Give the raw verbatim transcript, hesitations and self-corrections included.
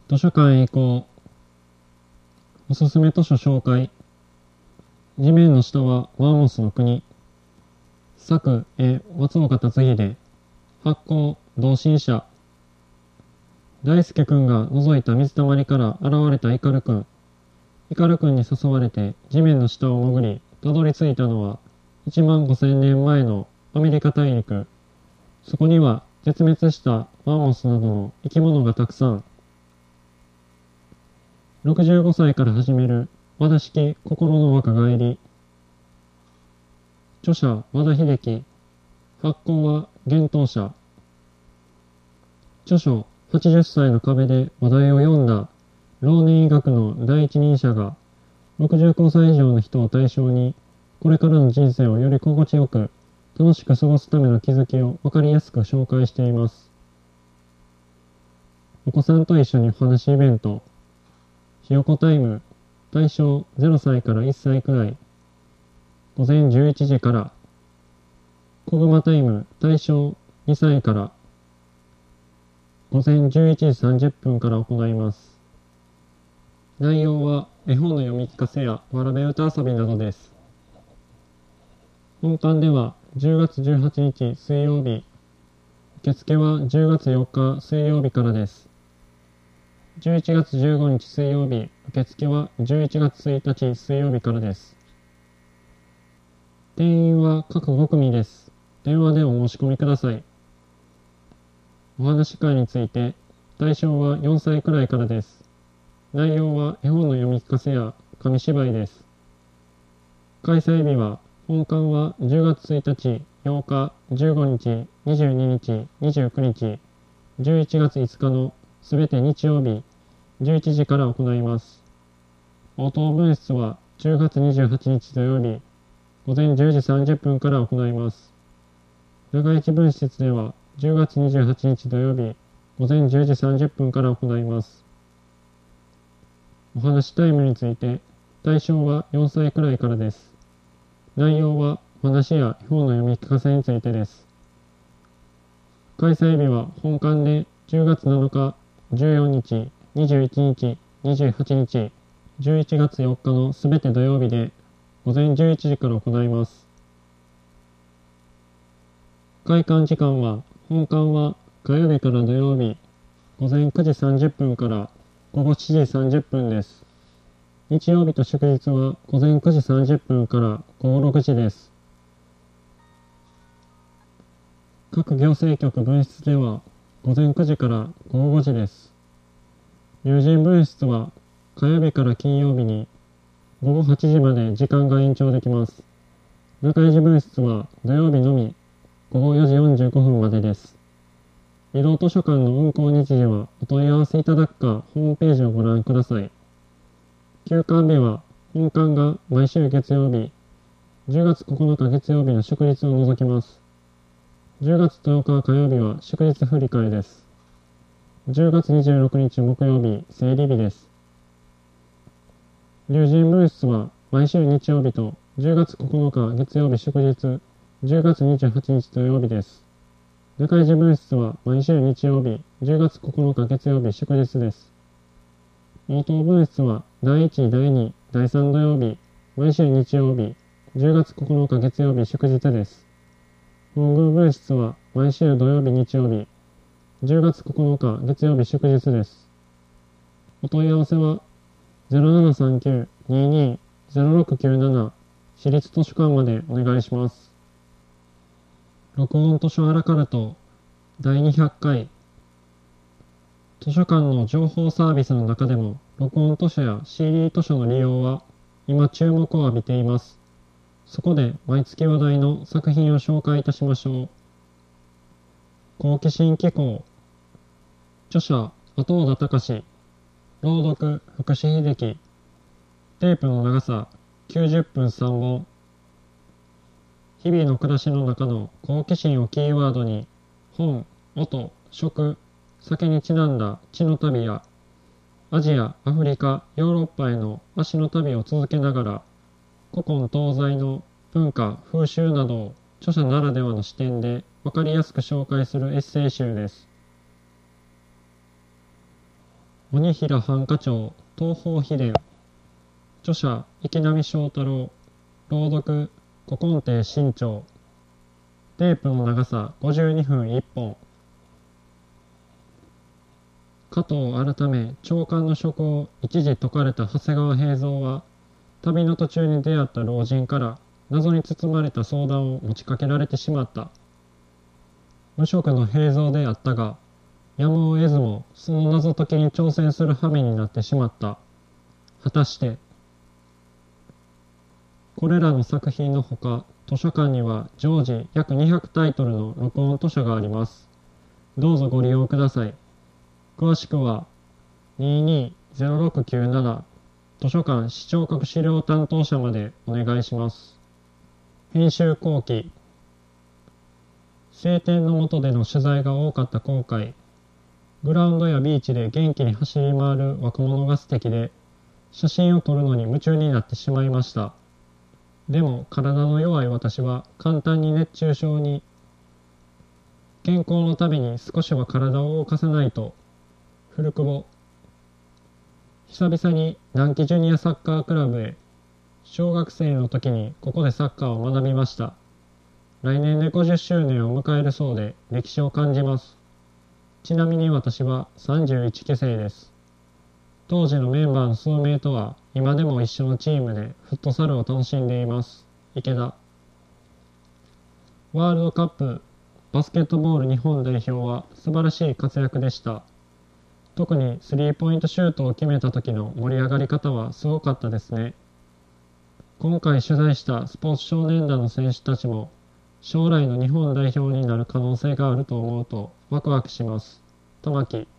図書館へ行こう。おすすめ図書紹介。地面の下はマンモスの国。作、絵、松岡達秀。発行、同心者。大輔くんが覗いた水たまりから現れたイカルくん。イカルくんに誘われて地面の下を潜り、たどり着いたのはいちまんごせんねんまえのアメリカ大陸。そこには絶滅したマンモスなどの生き物がたくさん。ろくじゅうごさいから始める和田式心の若返り。著者和田秀樹。発行は幻冬舎。著書はちじゅっさいの壁で話題を読んだ老年医学の第一人者がろくじゅうごさい以上の人を対象にこれからの人生をより心地よく楽しく過ごすための気づきをわかりやすく紹介しています。お子さんと一緒にお話イベント。ひよこタイム。対象ゼロさいからいっさいくらい。午前じゅういちじから。こぐまタイム。対象にさいから。午前じゅういちじさんじゅっぷんから行います。内容は絵本の読み聞かせやわらべ歌遊びなどです。本館ではじゅうがつじゅうはちにち水曜日、受付はじゅうがつよっか水曜日からです。じゅういちがつじゅうごにち水曜日、受付はじゅういちがつついたち水曜日からです。定員は各ごくみです。電話でお申し込みください。お話し会について、対象はよんさいくらいからです。内容は絵本の読み聞かせや紙芝居です。開催日は、本館はじゅうがつついたち、ようか、じゅうごにち、にじゅうににち、にじゅうくにち、じゅういちがついつかのすべて日曜日、じゅういちじから行います。応答分室はじゅうがつにじゅうはちにち土曜日、午前じゅうじさんじゅっぷんから行います。長市分室ではじゅうがつにじゅうはちにち土曜日、午前じゅうじさんじゅっぷんから行います。お話タイムについて、対象はよんさいくらいからです。内容はお話や絵本の読み聞かせについてです。開催日は本館でじゅうがつなのか、じゅうよっか、にじゅういちにち、にじゅうはちにち、じゅういちがつよっかのすべて土曜日で午前じゅういちじから行います。開館時間は本館は火曜日から土曜日午前くじさんじゅっぷんから午後しちじさんじゅっぷんです。日曜日と祝日は午前くじさんじゅっぷんから午後ろくじです。各行政局分室では午前くじから午後ごじです。友人分室は火曜日から金曜日に午後はちじまで時間が延長できます。中市分室は土曜日のみ午後よじよんじゅうごふんまでです。移動図書館の運行日時はお問い合わせいただくかホームページをご覧ください。休館日は本館が毎週月曜日、じゅうがつここのか月曜日の祝日を除きます。じゅうがつとおか火曜日は祝日振り替えです。じゅうがつにじゅうろくにち木曜日、整理日です。友人分室は毎週日曜日とじゅうがつここのか月曜日祝日、じゅうがつにじゅうはちにち土曜日です。中市分室は毎週日曜日、じゅうがつここのか月曜日祝日です。応答分室はだいいち、だいに、だいさん土曜日、毎週日曜日、じゅうがつここのか月曜日祝日です。本宮分室は毎週土曜日日曜日、じゅうがつここのか月曜日祝日です。お問い合わせはゼロななさんきゅう にに ゼロろくきゅうなな私立図書館までお願いします。録音図書アラカルトだいにひゃっかい。図書館の情報サービスの中でも録音図書や シーディー 図書の利用は今注目を浴びています。そこで毎月話題の作品を紹介いたしましょう。好奇心機構。著者後尾田隆。朗読福士秀樹。テープの長さきゅうじゅっぷんさんぼん。日々の暮らしの中の好奇心をキーワードに本、音、食、酒にちなんだ地の旅やアジア、アフリカ、ヨーロッパへの足の旅を続けながら古今東西の文化、風習などを著者ならではの視点でわかりやすく紹介するエッセイ集です。 鬼平犯科帳東方秘伝。著者池波正太郎。朗読古今亭新潮。テープの長さごじゅうにふんいっぽん。加藤改め長官の職を一時解かれた長谷川平蔵は、旅の途中に出会った老人から謎に包まれた相談を持ちかけられてしまった。無職の平蔵であったが、やむを得ずもその謎解きに挑戦する羽目になってしまった。果たして。これらの作品のほか、図書館には常時約にひゃくタイトルの録音図書があります。どうぞご利用ください。詳しくはにーにーゼロろくきゅうなな図書館視聴覚資料担当者までお願いします。編集後期。晴天の下での取材が多かった今回、グラウンドやビーチで元気に走り回る若者が素敵で、写真を撮るのに夢中になってしまいました。でも体の弱い私は簡単に熱中症に。健康のために少しは体を動かさないと。古久保。久々に南紀ジュニアサッカークラブへ。小学生の時にここでサッカーを学びました。来年でごじゅっしゅうねんを迎えるそうで歴史を感じます。ちなみに私はさんじゅういちきせいです。当時のメンバーの数名とは今でも一緒のチームでフットサルを楽しんでいます。池田。ワールドカップバスケットボール日本代表は素晴らしい活躍でした。特にスリーポイントシュートを決めた時の盛り上がり方はすごかったですね。今回取材したスポーツ少年団の選手たちも将来の日本代表になる可能性があると思うとワクワクします。玉木。